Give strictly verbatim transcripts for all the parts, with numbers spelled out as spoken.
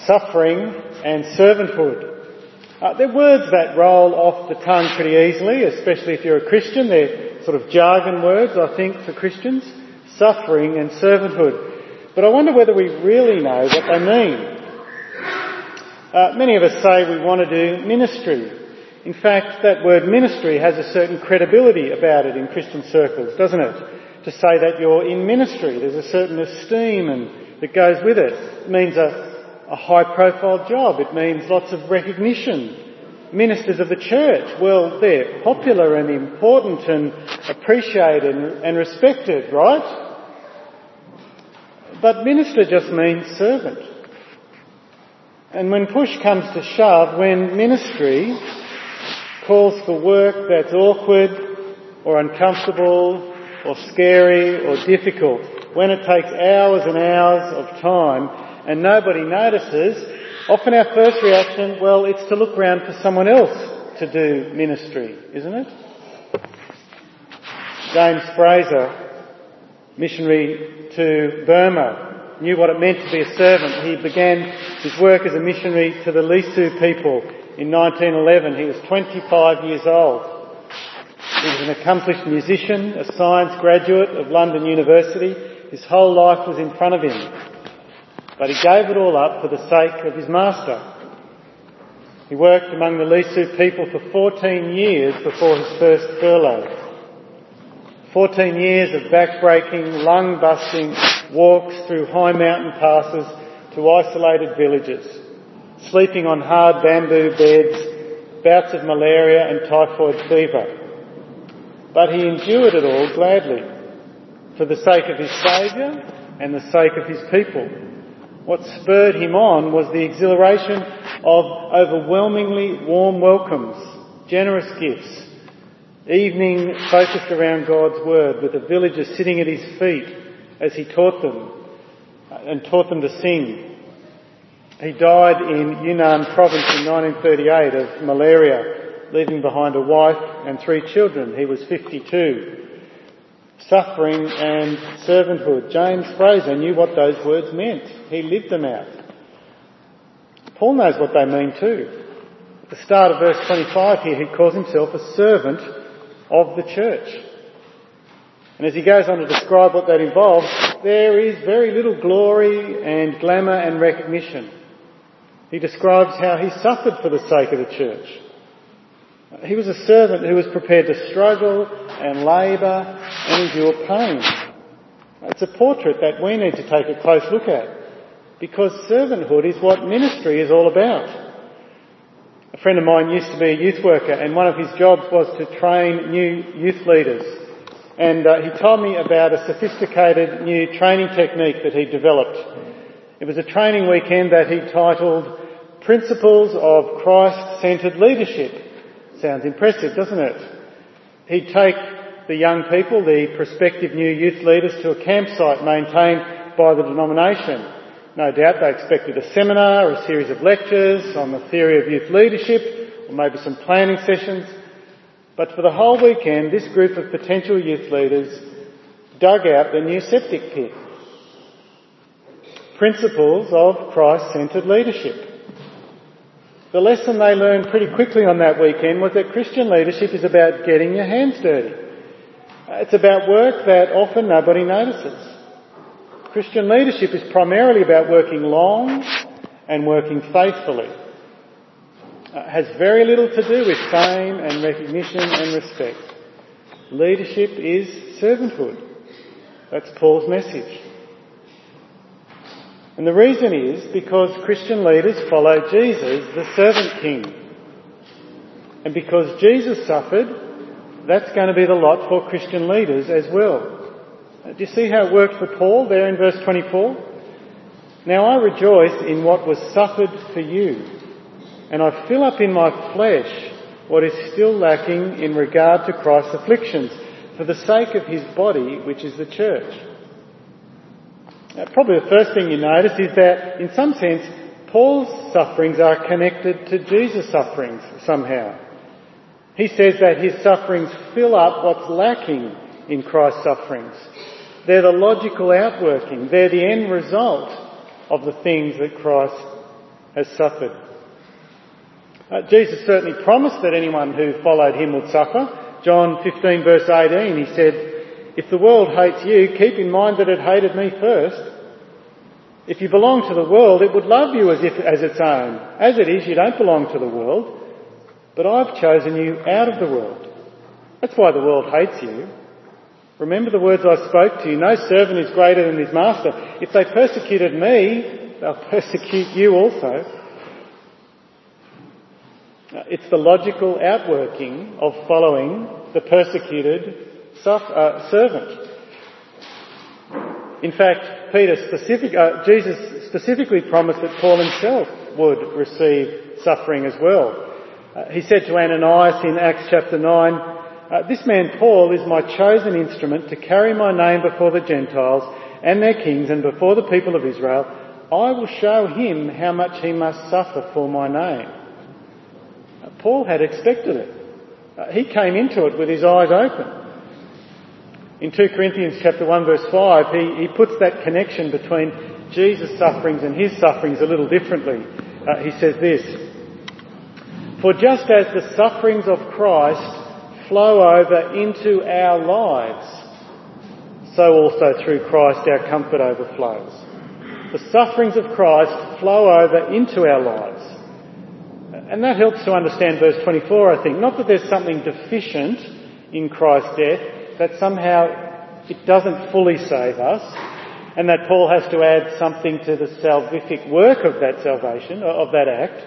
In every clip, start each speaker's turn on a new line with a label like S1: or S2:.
S1: suffering and servanthood. Uh, they're words that roll off the tongue pretty easily, especially if you're a Christian. They're sort of jargon words, I think, for Christians. Suffering and servanthood. But I wonder whether we really know what they mean. Uh, many of us say we want to do ministry. In fact, that word ministry has a certain credibility about it in Christian circles, doesn't it? To say that you're in ministry, there's a certain esteem and that goes with it. It means a, a high-profile job. It means lots of recognition. Ministers of the church, well, they're popular and important and appreciated and, and respected, right? But minister just means servant. And when push comes to shove, when ministry calls for work that's awkward or uncomfortable or scary or difficult, when it takes hours and hours of time and nobody notices, often our first reaction, well, it's to look around for someone else to do ministry, isn't it? James Fraser, missionary to Burma, knew what it meant to be a servant. He began his work as a missionary to the Lisu people in nineteen eleven. He was twenty-five years old. He was an accomplished musician, a science graduate of London University. His whole life was in front of him. But he gave it all up for the sake of his master. He worked among the Lisu people for fourteen years before his first furlough. fourteen years of back-breaking, lung-busting walks through high mountain passes to isolated villages, sleeping on hard bamboo beds, bouts of malaria and typhoid fever. But he endured it all gladly, for the sake of his Saviour and the sake of his people. What spurred him on was the exhilaration of overwhelmingly warm welcomes, generous gifts, evening focused around God's Word with the villagers sitting at his feet as he taught them and taught them to sing. He died in Yunnan province in nineteen thirty-eight of malaria, leaving behind a wife and three children. He was fifty-two. Suffering and servanthood. James Fraser knew what those words meant. He lived them out. Paul knows what they mean too. At the start of verse twenty-five here, he calls himself a servant of the church. And as he goes on to describe what that involves, there is very little glory and glamour and recognition. He describes how he suffered for the sake of the church. He was a servant who was prepared to struggle and labour and endure pain. It's a portrait that we need to take a close look at, because servanthood is what ministry is all about. A friend of mine used to be a youth worker, and one of his jobs was to train new youth leaders. And uh, he told me about a sophisticated new training technique that he developed. It was a training weekend that he titled Principles of Christ-Centred Leadership. Sounds impressive, doesn't it? He'd take the young people, the prospective new youth leaders, to a campsite maintained by the denomination. No doubt they expected a seminar, a series of lectures on the theory of youth leadership, or maybe some planning sessions. But for the whole weekend, this group of potential youth leaders dug out the new septic pit. Principles of Christ-centred leadership. The lesson they learned pretty quickly on that weekend was that Christian leadership is about getting your hands dirty. It's about work that often nobody notices. Christian leadership is primarily about working long and working faithfully. It has very little to do with fame and recognition and respect. Leadership is servanthood. That's Paul's message. And the reason is because Christian leaders follow Jesus, the servant king. And because Jesus suffered, that's going to be the lot for Christian leaders as well. Do you see how it worked for Paul there in verse twenty-four? Now I rejoice in what was suffered for you, and I fill up in my flesh what is still lacking in regard to Christ's afflictions, for the sake of his body, which is the church. Now, probably the first thing you notice is that, in some sense, Paul's sufferings are connected to Jesus' sufferings somehow. He says that his sufferings fill up what's lacking in Christ's sufferings. They're the logical outworking. They're the end result of the things that Christ has suffered. Uh, Jesus certainly promised that anyone who followed him would suffer. John fifteen verse eighteen, he said, "If the world hates you, keep in mind that it hated me first. If you belong to the world, it would love you as if as its own. As it is, you don't belong to the world, but I've chosen you out of the world. That's why the world hates you. Remember the words I spoke to you. No servant is greater than his master. If they persecuted me, they'll persecute you also." It's the logical outworking of following the persecuted uh, servant. In fact, Peter specific, uh, Jesus specifically promised that Paul himself would receive suffering as well. Uh, he said to Ananias in Acts chapter nine, uh, "This man Paul is my chosen instrument to carry my name before the Gentiles and their kings and before the people of Israel. I will show him how much he must suffer for my name." Uh, Paul had expected it. Uh, he came into it with his eyes open. In two Corinthians chapter one verse five, he, he puts that connection between Jesus' sufferings and his sufferings a little differently. Uh, he says this, "For just as the sufferings of Christ flow over into our lives, so also through Christ our comfort overflows." The sufferings of Christ flow over into our lives. And that helps to understand verse twenty-four, I think. Not that there's something deficient in Christ's death, that somehow it doesn't fully save us, and that Paul has to add something to the salvific work of that salvation, of that act,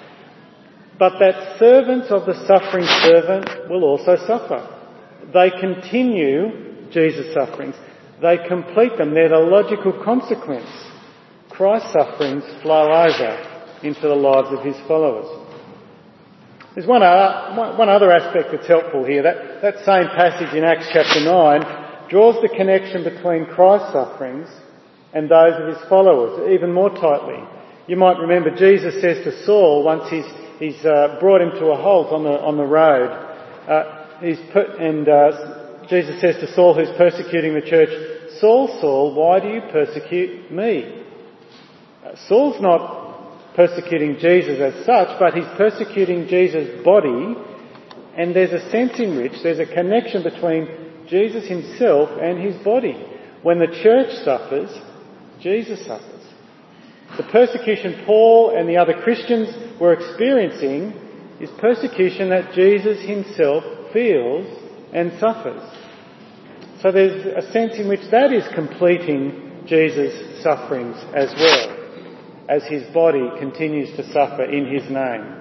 S1: but that servants of the suffering servant will also suffer. They continue Jesus' sufferings. They complete them. They're the logical consequence. Christ's sufferings flow over into the lives of his followers. There's one, uh, one other aspect that's helpful here. That, that same passage in Acts chapter nine draws the connection between Christ's sufferings and those of his followers even more tightly. You might remember Jesus says to Saul, once he's, he's uh, brought him to a halt on the, on the road, uh, he's put, and uh, Jesus says to Saul who's persecuting the church, "Saul, Saul, why do you persecute me?" Uh, Saul's not persecuting Jesus as such, but he's persecuting Jesus' body, and there's a sense in which there's a connection between Jesus himself and his body. When the church suffers, Jesus suffers. The persecution Paul and the other Christians were experiencing is persecution that Jesus himself feels and suffers. So there's a sense in which that is completing Jesus' sufferings as well, as his body continues to suffer in his name.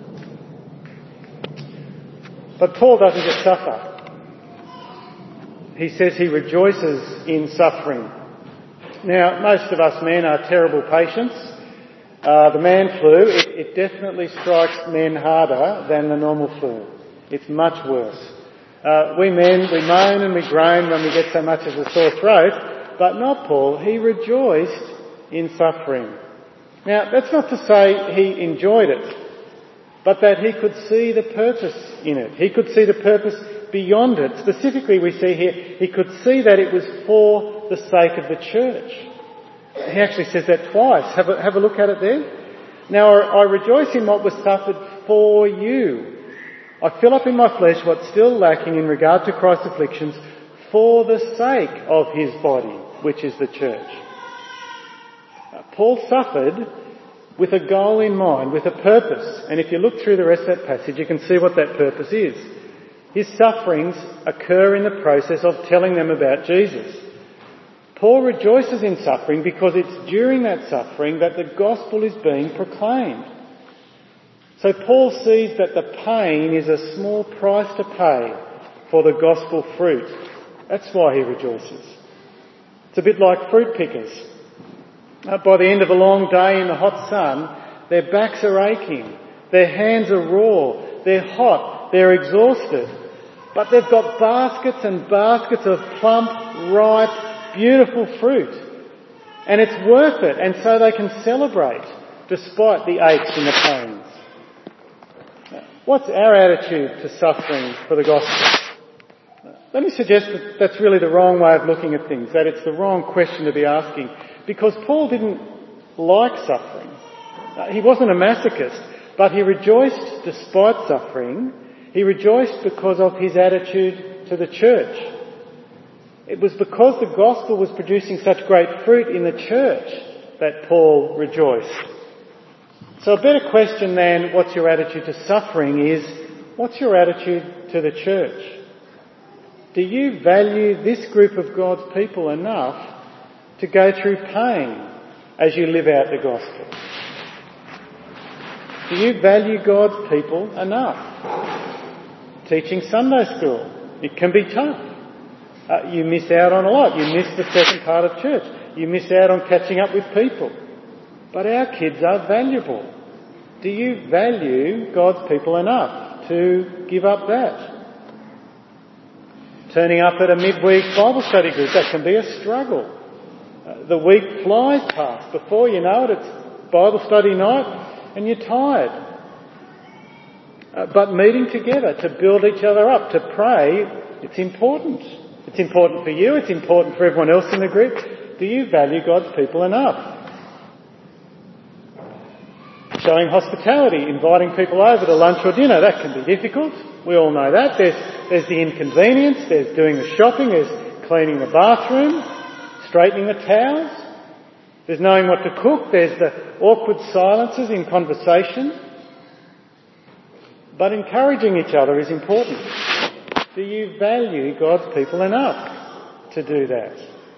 S1: But Paul doesn't just suffer. He says he rejoices in suffering. Now, most of us men are terrible patients. Uh, the man flu, it, it definitely strikes men harder than the normal flu. It's much worse. Uh, we men, we moan and we groan when we get so much as a sore throat, but not Paul. He rejoiced in suffering. Now, that's not to say he enjoyed it, but that he could see the purpose in it. He could see the purpose beyond it. Specifically, we see here, he could see that it was for the sake of the church. He actually says that twice. Have a, have a look at it there. "Now I rejoice in what was suffered for you. I fill up in my flesh what's still lacking in regard to Christ's afflictions for the sake of his body, which is the church." Paul suffered with a goal in mind, with a purpose. And if you look through the rest of that passage, you can see what that purpose is. His sufferings occur in the process of telling them about Jesus. Paul rejoices in suffering because it's during that suffering that the gospel is being proclaimed. So Paul sees that the pain is a small price to pay for the gospel fruit. That's why he rejoices. It's a bit like fruit pickers. Uh, by the end of a long day in the hot sun, their backs are aching, their hands are raw, they're hot, they're exhausted. But they've got baskets and baskets of plump, ripe, beautiful fruit. And it's worth it, and so they can celebrate despite the aches and the pains. What's our attitude to suffering for the gospel? Let me suggest that that's really the wrong way of looking at things, that it's the wrong question to be asking. Because Paul didn't like suffering. Uh, he wasn't a masochist, but he rejoiced despite suffering. He rejoiced because of his attitude to the church. It was because the gospel was producing such great fruit in the church that Paul rejoiced. So a better question than what's your attitude to suffering is, what's your attitude to the church? Do you value this group of God's people enough to go through pain as you live out the gospel? Do you value God's people enough? Teaching Sunday school, it can be tough. Uh, you miss out on a lot. You miss the second part of church. You miss out on catching up with people. But our kids are valuable. Do you value God's people enough to give up that? Turning up at a midweek Bible study group, that can be a struggle. Uh, the week flies past. Before you know it, it's Bible study night and you're tired. Uh, but meeting together to build each other up, to pray, it's important. It's important for you, it's important for everyone else in the group. Do you value God's people enough? Showing hospitality, inviting people over to lunch or dinner, that can be difficult. We all know that. There's, there's the inconvenience, there's doing the shopping, there's cleaning the bathroom, straightening the towels, there's knowing what to cook, there's the awkward silences in conversation. But encouraging each other is important. Do you value God's people enough to do that?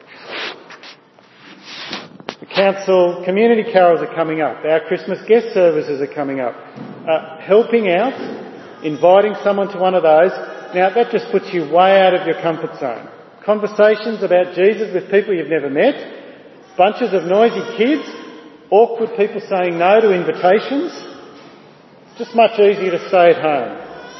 S1: The council community carols are coming up. Our Christmas guest services are coming up. Uh, helping out, inviting someone to one of those. Now that just puts you way out of your comfort zone. Conversations about Jesus with people you've never met. Bunches of noisy kids. Awkward people saying no to invitations. It's just much easier to stay at home.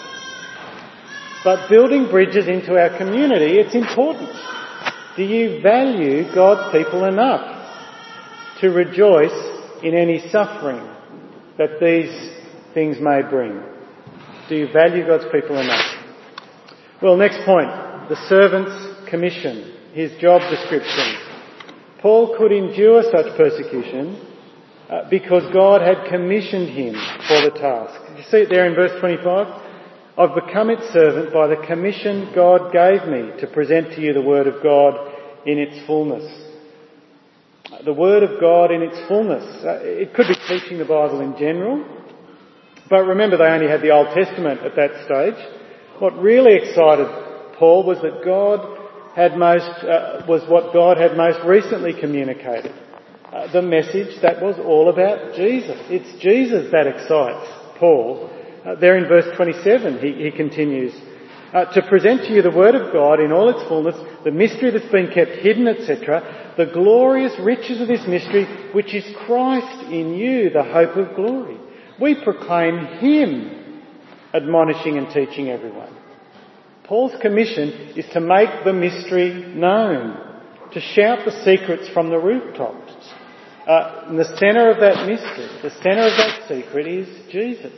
S1: But building bridges into our community, it's important. Do you value God's people enough to rejoice in any suffering that these things may bring? Do you value God's people enough? Well, next point, the servant's commission, his job description. Paul could endure such persecution uh, because God had commissioned him for the task. Did you see it there in verse twenty-five? I've become its servant by the commission God gave me to present to you the Word of God in its fullness. The Word of God in its fullness. Uh, it could be teaching the Bible in general, but remember they only had the Old Testament at that stage. What really excited Paul was that God had most, uh, was what God had most recently communicated. Uh, the message that was all about Jesus. It's Jesus that excites Paul. Uh, there in verse twenty-seven, he, he continues, uh, to present to you the Word of God in all its fullness, the mystery that's been kept hidden, et cetera, the glorious riches of this mystery, which is Christ in you, the hope of glory. We proclaim Him, admonishing and teaching everyone. Paul's commission is to make the mystery known, to shout the secrets from the rooftops. Uh, and the centre of that mystery, the centre of that secret is Jesus.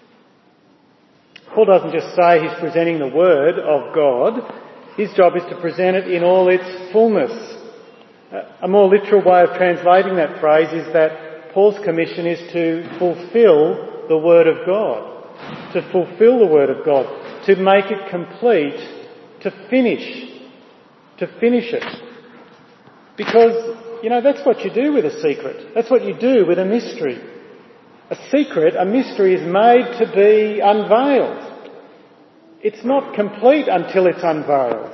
S1: Paul doesn't just say he's presenting the Word of God. His job is to present it in all its fullness. A more literal way of translating that phrase is that Paul's commission is to fulfil the Word of God. To fulfil the Word of God. To make it complete. To finish. To finish it. Because, you know, that's what you do with a secret. That's what you do with a mystery. A secret, a mystery is made to be unveiled. It's not complete until it's unveiled.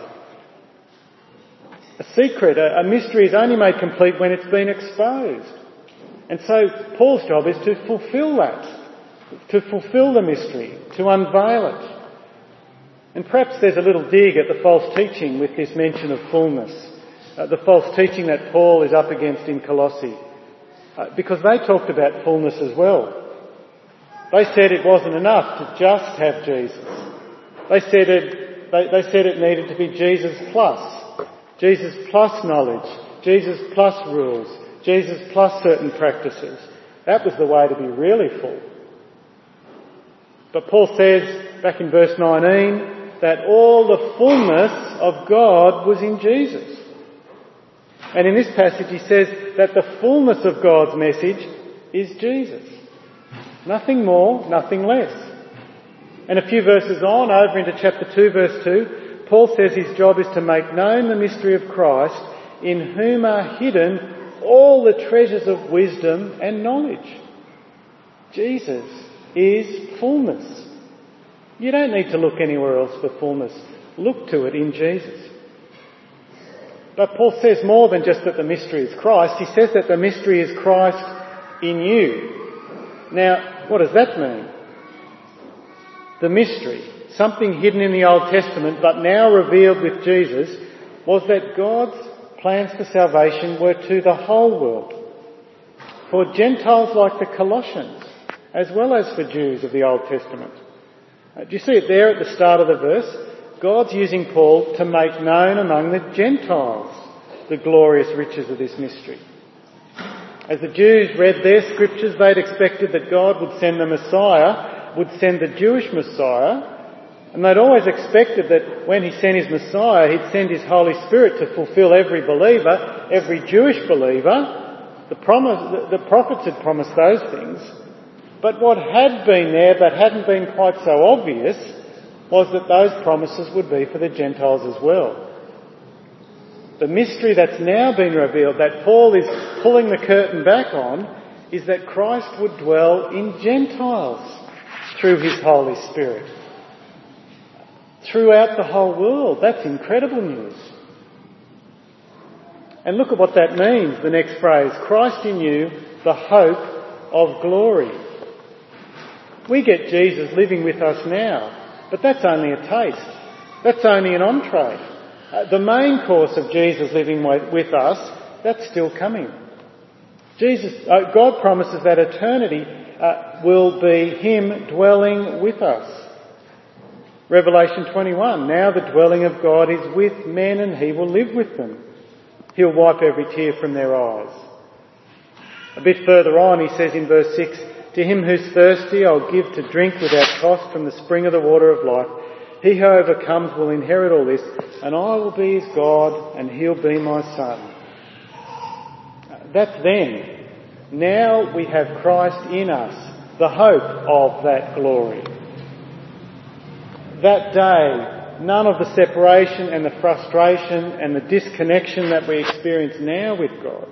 S1: A secret, a, a mystery is only made complete when it's been exposed. And so Paul's job is to fulfil that, to fulfil the mystery, to unveil it. And perhaps there's a little dig at the false teaching with this mention of fullness, uh, the false teaching that Paul is up against in Colossae. Uh, because they talked about fullness as well. They said it wasn't enough to just have Jesus. They said it, they, they said it needed to be Jesus plus. Jesus plus knowledge. Jesus plus rules. Jesus plus certain practices. That was the way to be really full. But Paul says, back in verse nineteen, that all the fullness of God was in Jesus. And in this passage he says that the fullness of God's message is Jesus. Nothing more, nothing less. And a few verses on, over into chapter two, verse two, Paul says his job is to make known the mystery of Christ, in whom are hidden all the treasures of wisdom and knowledge. Jesus is fullness. You don't need to look anywhere else for fullness. Look to it in Jesus. But Paul says more than just that the mystery is Christ. He says that the mystery is Christ in you. Now, what does that mean? The mystery, something hidden in the Old Testament but now revealed with Jesus, was that God's plans for salvation were to the whole world. For Gentiles like the Colossians, as well as for Jews of the Old Testament. Uh, do you see it there at the start of the verse? God's using Paul to make known among the Gentiles the glorious riches of this mystery. As the Jews read their scriptures, they'd expected that God would send the Messiah, would send the Jewish Messiah, and they'd always expected that when he sent his Messiah, he'd send his Holy Spirit to fulfil every believer, every Jewish believer. The, promise, the, the prophets had promised those things. But what had been there but hadn't been quite so obvious was that those promises would be for the Gentiles as well. The mystery that's now been revealed, that Paul is pulling the curtain back on, is that Christ would dwell in Gentiles through his Holy Spirit. Throughout the whole world. That's incredible news. And look at what that means, the next phrase. Christ in you, the hope of glory. We get Jesus living with us now, but that's only a taste. That's only an entree. Uh, the main course of Jesus living with us, that's still coming. Jesus, uh, God promises that eternity uh, will be him dwelling with us. Revelation twenty-one, now the dwelling of God is with men and he will live with them. He'll wipe every tear from their eyes. A bit further on he says in verse six, to him who's thirsty I'll give to drink without cost from the spring of the water of life. He who overcomes will inherit all this, and I will be his God, and he'll be my son. That's then. Now we have Christ in us, the hope of that glory. That day, none of the separation and the frustration and the disconnection that we experience now with God.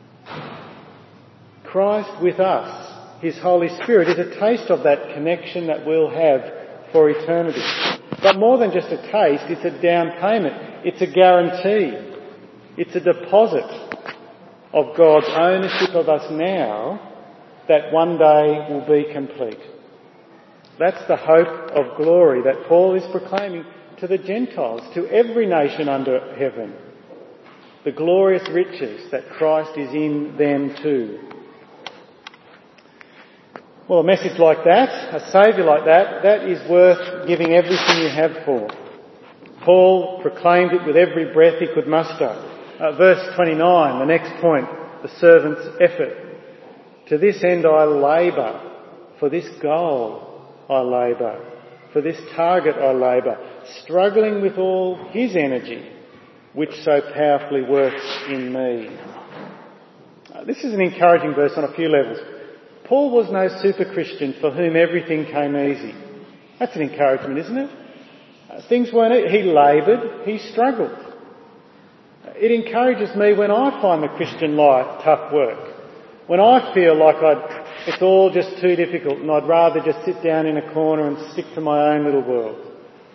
S1: Christ with us, his Holy Spirit, is a taste of that connection that we'll have for eternity. But more than just a taste, it's a down payment. It's a guarantee. It's a deposit of God's ownership of us now that one day will be complete. That's the hope of glory that Paul is proclaiming to the Gentiles, to every nation under heaven. The glorious riches that Christ is in them too. Well, a message like that, a saviour like that, that is worth giving everything you have for. Paul proclaimed it with every breath he could muster. Uh, verse twenty-nine, the next point, the servant's effort. To this end I labour, for this goal I labour, for this target I labour, struggling with all his energy, which so powerfully works in me. Uh, this is an encouraging verse on a few levels. Paul was no super Christian for whom everything came easy. That's an encouragement, isn't it? Uh, things weren't... He laboured, he struggled. Uh, it encourages me when I find the Christian life tough work. When I feel like I'd, it's all just too difficult and I'd rather just sit down in a corner and stick to my own little world.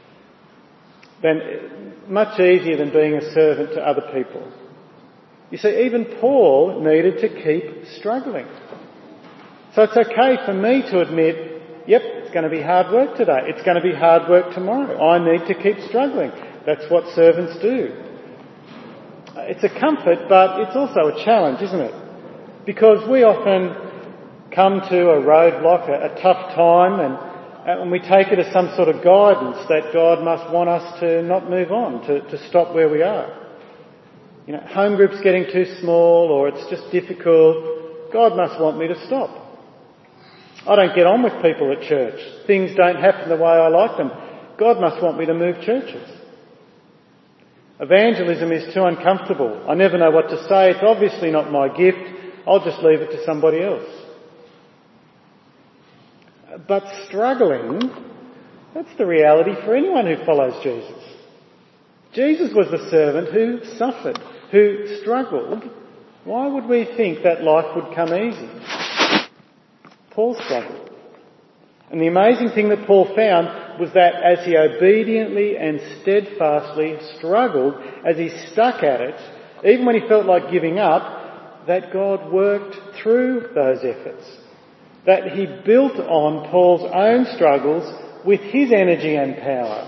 S1: Then, much easier than being a servant to other people. You see, even Paul needed to keep struggling. So it's okay for me to admit, yep, it's going to be hard work today. It's going to be hard work tomorrow. I need to keep struggling. That's what servants do. It's a comfort, but it's also a challenge, isn't it? Because we often come to a roadblock, a, a tough time, and, and we take it as some sort of guidance that God must want us to not move on, to, to stop where we are. You know, home group's getting too small, or it's just difficult. God must want me to stop. I don't get on with people at church. Things don't happen the way I like them. God must want me to move churches. Evangelism is too uncomfortable. I never know what to say. It's obviously not my gift. I'll just leave it to somebody else. But struggling, that's the reality for anyone who follows Jesus. Jesus was the servant who suffered, who struggled. Why would we think that life would come easy? Paul struggled. And the amazing thing that Paul found was that as he obediently and steadfastly struggled, as he stuck at it, even when he felt like giving up, that God worked through those efforts. That he built on Paul's own struggles with his energy and power.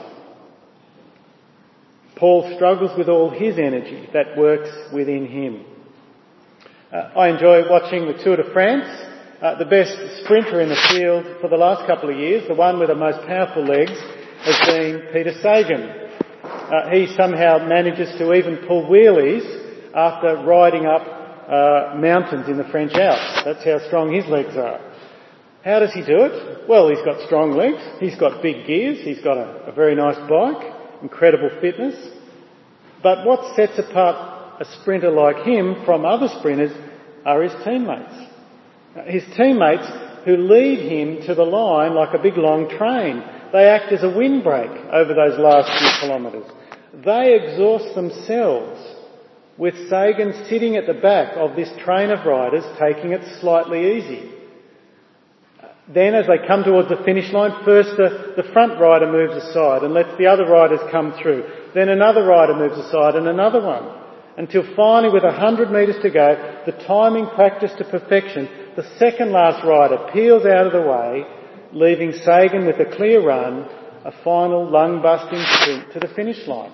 S1: Paul struggles with all his energy that works within him. Uh, I enjoy watching the Tour de France. Uh, the best sprinter in the field for the last couple of years, the one with the most powerful legs, has been Peter Sagan. Uh, he somehow manages to even pull wheelies after riding up uh, mountains in the French Alps. That's how strong his legs are. How does he do it? Well, he's got strong legs, he's got big gears, he's got a, a very nice bike, incredible fitness. But what sets apart a sprinter like him from other sprinters are his teammates. His teammates who lead him to the line like a big long train. They act as a windbreak over those last few kilometres. They exhaust themselves with Sagan sitting at the back of this train of riders taking it slightly easy. Then as they come towards the finish line, first the, the front rider moves aside and lets the other riders come through. Then another rider moves aside and another one. Until finally, with a hundred metres to go, the timing practiced to perfection, the second last rider peels out of the way, leaving Sagan with a clear run, a final lung-busting sprint to the finish line.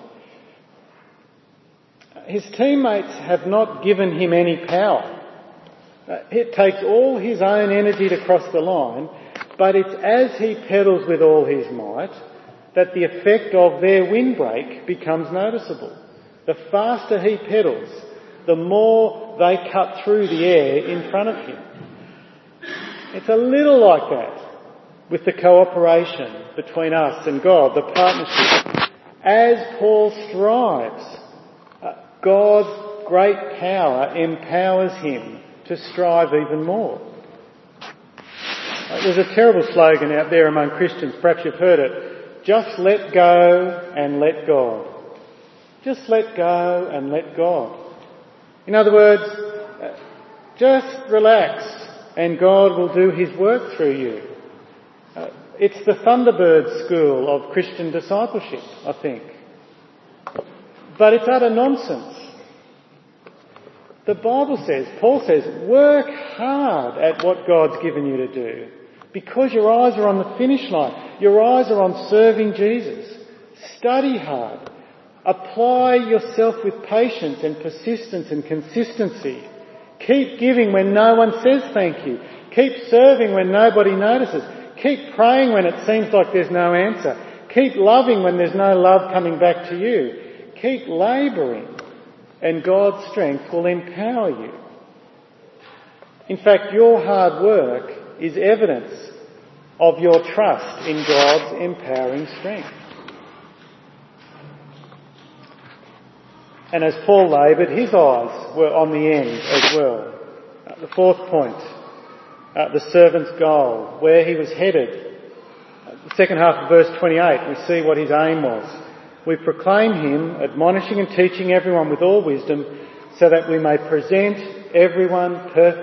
S1: His teammates have not given him any power. It takes all his own energy to cross the line, but it's as he pedals with all his might that the effect of their windbreak becomes noticeable. The faster he pedals, the more they cut through the air in front of him. It's a little like that with the cooperation between us and God, the partnership. As Paul strives, God's great power empowers him to strive even more. There's a terrible slogan out there among Christians, perhaps you've heard it, just let go and let God. Just let go and let God. In other words, just relax and God will do his work through you. Uh, it's the Thunderbird school of Christian discipleship, I think. But it's utter nonsense. The Bible says, Paul says, work hard at what God's given you to do because your eyes are on the finish line. Your eyes are on serving Jesus. Study hard. Apply yourself with patience and persistence and consistency. Keep giving when no one says thank you. Keep serving when nobody notices. Keep praying when it seems like there's no answer. Keep loving when there's no love coming back to you. Keep labouring and God's strength will empower you. In fact, your hard work is evidence of your trust in God's empowering strength. And as Paul laboured, his eyes were on the end as well. Uh, the fourth point, uh, the servant's goal, where he was headed. Uh, the second half of verse twenty-eight, we see what his aim was. We proclaim him, admonishing and teaching everyone with all wisdom, so that we may present everyone perfect